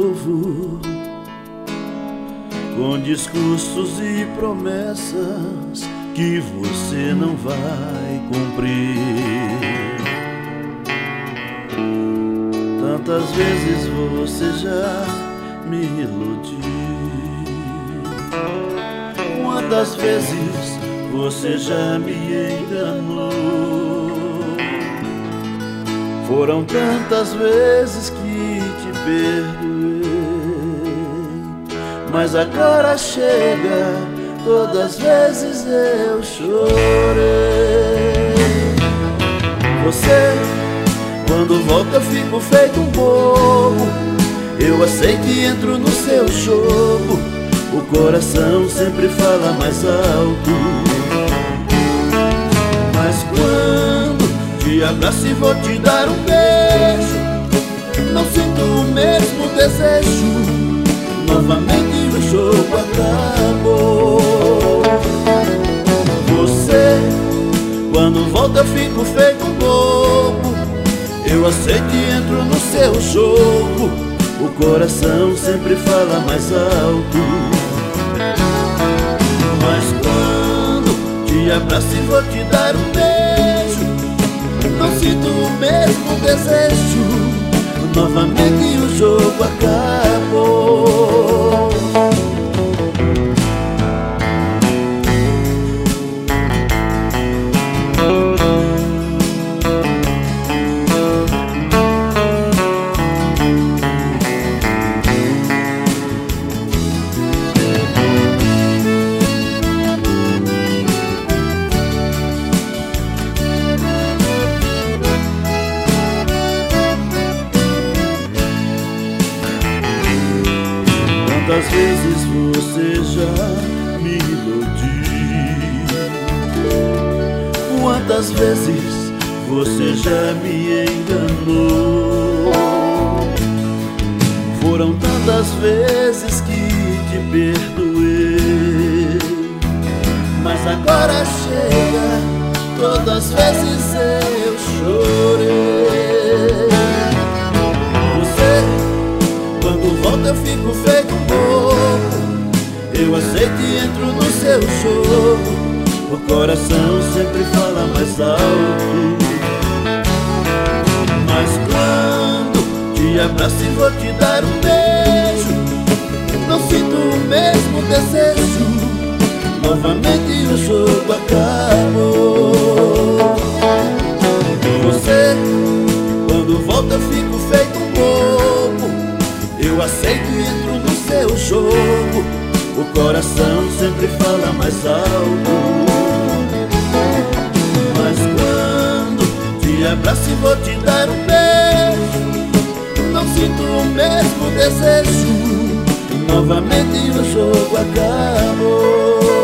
novo, com discursos e promessas que você não vai cumprir. Tantas vezes você já me iludiu, quantas vezes você já me enganou. Foram tantas vezes que te perdoei, mas agora chega, todas as vezes eu chorei. Você, quando volta, eu fico feito um bobo. Eu aceito e entro no seu jogo. O coração sempre fala mais alto. Mas quando te abraço e vou te dar um beijo, não sinto o mesmo desejo. Novamente o jogo acabou. Você, quando volta, eu fico feito um bobo. Eu aceito e entro no seu jogo. O coração sempre fala mais alto. Mas quando te abraço e vou te dar um beijo, não sinto o mesmo desejo. Novamente o jogo acabou. Quantas vezes você já me iludiu, quantas vezes você já me enganou. Foram tantas vezes que te perdoei, mas agora chega, todas as vezes eu chorei. Você, quando volta, eu fico feito um bobo. Eu aceito e entro no seu jogo. O coração sempre fala mais alto. Mas quando te abraço e vou te dar um beijo, não sinto o mesmo desejo. Novamente o jogo acabou. Você, quando volta, eu fico feito um bobo. Eu aceito e entro no seu jogo. O coração sempre fala mais alto. Mas quando te abraço e vou te dar um beijo, não sinto o mesmo desejo. Novamente o jogo acabou.